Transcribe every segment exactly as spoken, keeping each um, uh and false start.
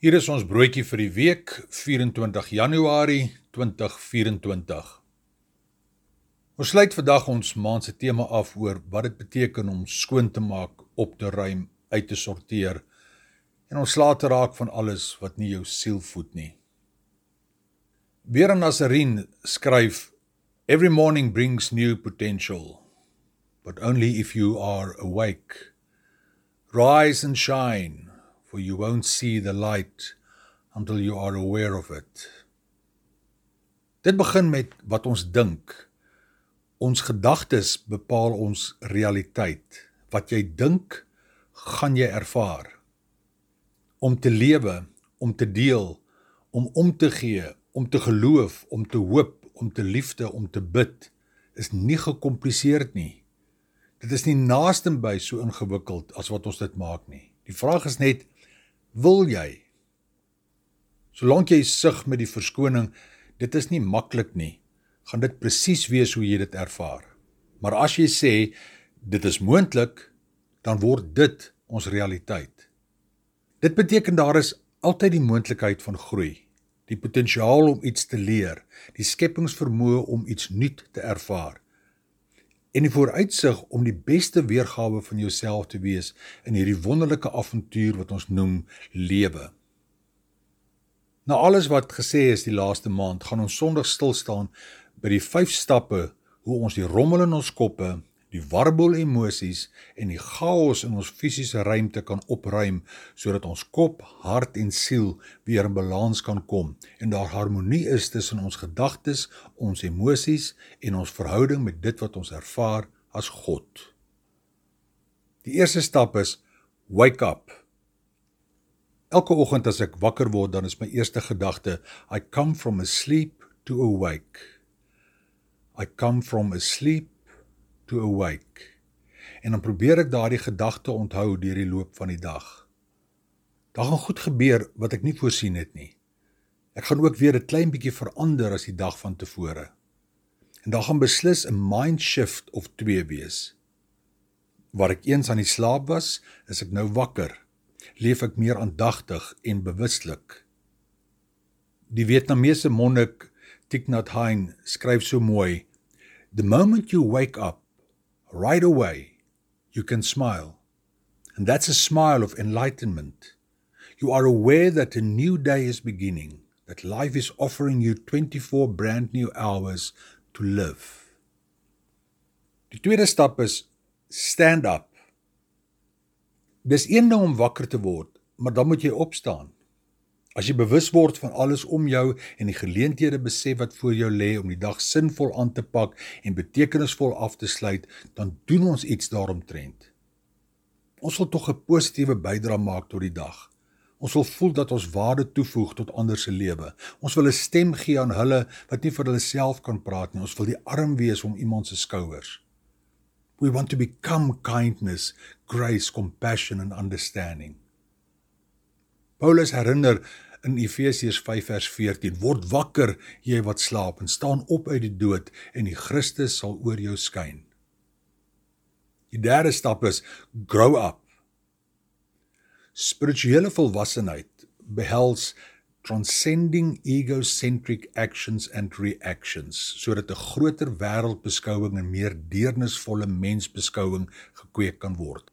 Hier is ons broodjie vir die week, vyf-en-twintig Januarie twintig vyf-en-twintig. Ons sluit vandag ons maand se tema af oor wat dit beteken om skoon te maak, op te ruim, uit te sorteer en ontslae te raak van alles wat nie jou siel voed nie. Vera Nazarene skryf, Every morning brings new potential, but only if you are awake. Rise and shine, for you won't see the light until you are aware of it. Dit begin met wat ons dink. Ons gedagtes bepaal ons realiteit. Wat jy dink, gaan jy ervaar. Om te lewe, om te deel, om om te gee, om te geloof, om te hoop, om te liefde, om te bid, is nie gecompliseerd nie. Dit is nie naastenby so ingewikkeld as wat ons dit maak nie. Die vraag is net, wil jy? Solank jy sug met die verskoning, dit is nie maklik nie, gaan dit presies wees hoe jy dit ervaar. Maar as jy sê, dit is moontlik, dan word dit ons realiteit. Dit beteken daar is altyd die moontlikheid van groei, die potensiaal om iets te leer, die skepingsvermoë om iets nuut te ervaar, en die vooruitsig om die beste weergawe van jouself te wees in hierdie wonderlike avontuur wat ons noem lewe. Na alles wat gesê is die laaste maand, gaan ons Sondag stil staan by die vyf stappe hoe ons die rommel in ons koppe, die warboel emosies en die chaos in ons fisiese ruimte kan opruim, sodat ons kop, hart en siel weer in balans kan kom en daar harmonie is tussen ons gedagtes, ons emosies en ons verhouding met dit wat ons ervaar as God. Die eerste stap is, wake up. Elke oggend as ek wakker word, dan is my eerste gedagte, I come from a sleep to awake. I come from a sleep to awake. En dan probeer ek daardie gedagte onthou deur die loop van die dag. Daar gaan goed gebeur wat ek nie voorsien het nie. Ek gaan ook weer 'n klein bietjie verander as die dag van tevore. En daar gaan beslis 'n mind shift of twee wees. Waar ek eens aan die slaap was, is ek nou wakker. Leef ek meer aandagtig en bewustelik. Die Vietnamese monnik Thich Nhat Hanh skryf so mooi, The moment you wake up, right away, you can smile. And that's a smile of enlightenment. You are aware that a new day is beginning, that life is offering you twenty-four brand new hours to live. Die tweede stap is, stand up. Dis een ding om wakker te word, maar dan moet jy opstaan. As jy bewus word van alles om jou en die geleenthede besef wat voor jou lê om die dag sinvol aan te pak en betekenisvol af te sluit, dan doen ons iets daaromtrent. Ons wil tog 'n positiewe bydra maak tot die dag. Ons wil voel dat ons waarde toevoeg tot ander se lewe. Ons wil 'n stem gee aan hulle wat nie vir hulle self kan praat nie. Ons wil die arm wees om iemand se skouers. We want to become kindness, grace, compassion and understanding. Paulus herinner in Efesiërs vyf vers veertien, word wakker, jy wat slaap, en staan op uit die dood, en die Christus sal oor jou skyn. Die derde stap is, grow up. Spirituele volwassenheid behels transcending egocentric actions and reactions, sodat 'n groter wêreldbeskouing en meer deernisvolle mensbeskouing gekweek kan word.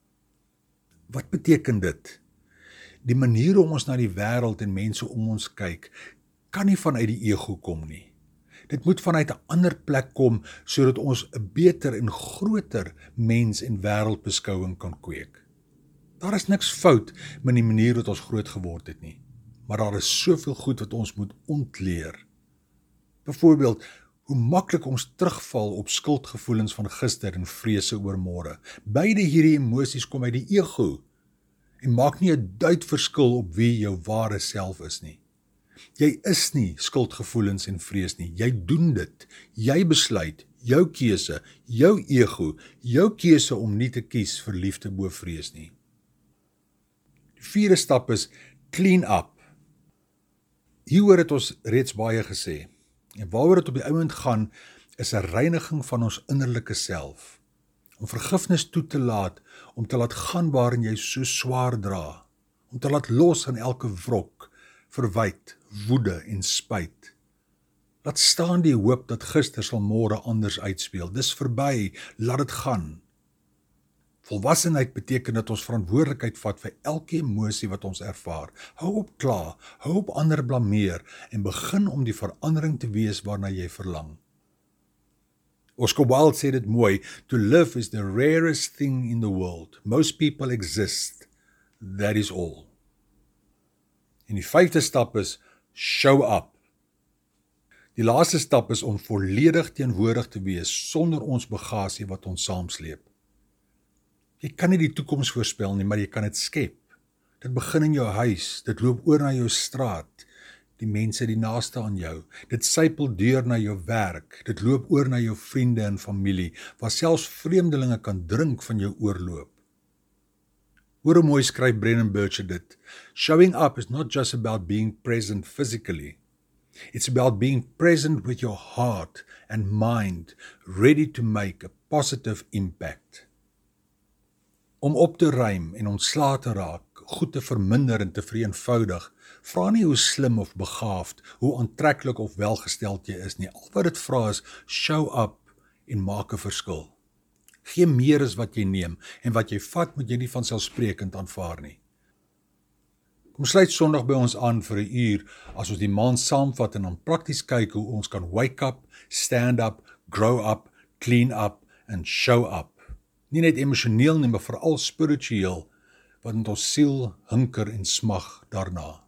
Wat beteken dit? Die manier hoe ons na die wêreld en mense om ons kyk, kan nie vanuit die ego kom nie. Dit moet vanuit 'n ander plek kom, sodat ons 'n beter en groter mens- en wêreldbeskouing kan kweek. Daar is niks fout met die manier wat ons groot geword het nie, maar daar is soveel goed wat ons moet ontleer. Byvoorbeeld, hoe maklik ons terugval op skuldgevoelens van gister en vrese oor môre. Beide hierdie emosies kom uit die ego, en maak nie 'n duit verskil op wie jou ware self is nie. Jy is nie skuldgevoelens en vrees nie, jy doen dit, jy besluit, jou keuse, jou ego, jou keuse om nie te kies vir liefde bo vrees nie. Die vierde stap is, clean up. Hieroor het ons reeds baie gesê, en waaroor het op die ouend gaan, is 'n reiniging van ons innerlike self. Om vergifnis toe te laat, om te laat gaan waarin jy so swaar dra. om te laat los aan elke wrok, verwyd, woede en spyt. Laat staan die hoop dat gister sal môre anders uitspeel. Dis verby, laat dit gaan. Volwassenheid beteken dat ons verantwoordelikheid vat vir elke emosie wat ons ervaar. Hou op kla, hou op ander blameer en begin om die verandering te wees waarna jy verlang. Oscar Wilde sê dit mooi, to live is the rarest thing in the world. Most people exist. That is all. En die vyfde stap is, show up. Die laaste stap is om volledig teenwoordig te wees sonder ons bagasie wat ons saamsleep. Jy kan nie die toekoms voorspel nie, maar jy kan dit skep. Dit begin in jou huis, dit loop oor na jou straat, die mense die naaste aan jou. Dit sypel deur na jou werk, dit loop oor na jou vriende en familie, waar selfs vreemdelinge kan drink van jou oorloop. Hoor hoe mooi skryf Brennan Burchard dit. Showing up is not just about being present physically. It's about being present with your heart and mind, ready to make a positive impact. Om op te ruim en ontslae te raak, goed te verminder en te vereenvoudig, vra nie hoe slim of begaafd, hoe aantreklik of welgesteld jy is nie. Al wat dit vra is, show up en maak 'n verskil. Gee meer as wat jy neem, en wat jy vat moet jy nie vanselfsprekend aanvaar nie. Kom sluit Sondag by ons aan vir 'n uur, as ons die maand saamvat en dan prakties kyk hoe ons kan wake up, stand up, grow up, clean up en show up. Nie net emosioneel nie, maar veral spiritueel, wat met ons siel hinker en smag daarna.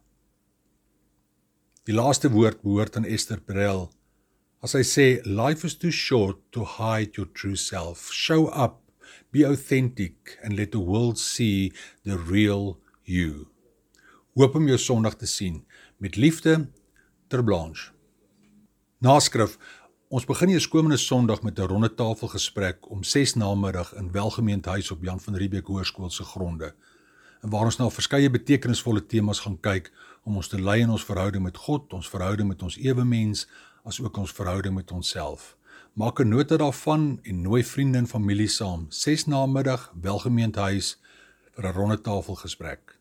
Die laaste woord behoort aan Esther Perel, as hy sê, life is too short to hide your true self. Show up, be authentic, and let the world see the real you. Hoop om jou Sondag te sien, met liefde, ter Blanche. Naskrif, ons begin eers komende Sondag met 'n ronde tafelgesprek om ses namiddag in Welgemeend Huis op Jan van Riebeeck Hoërskool se gronde, en waar ons na verskeie betekenisvolle temas gaan kyk om ons te lei in ons verhouding met God, ons verhouding met ons ewemens, as ook ons verhouding met onsself. Maak 'n nota daarvan en nooi vriende en familie saam, ses namiddag, Welgemeend Huis, vir 'n ronde tafelgesprek.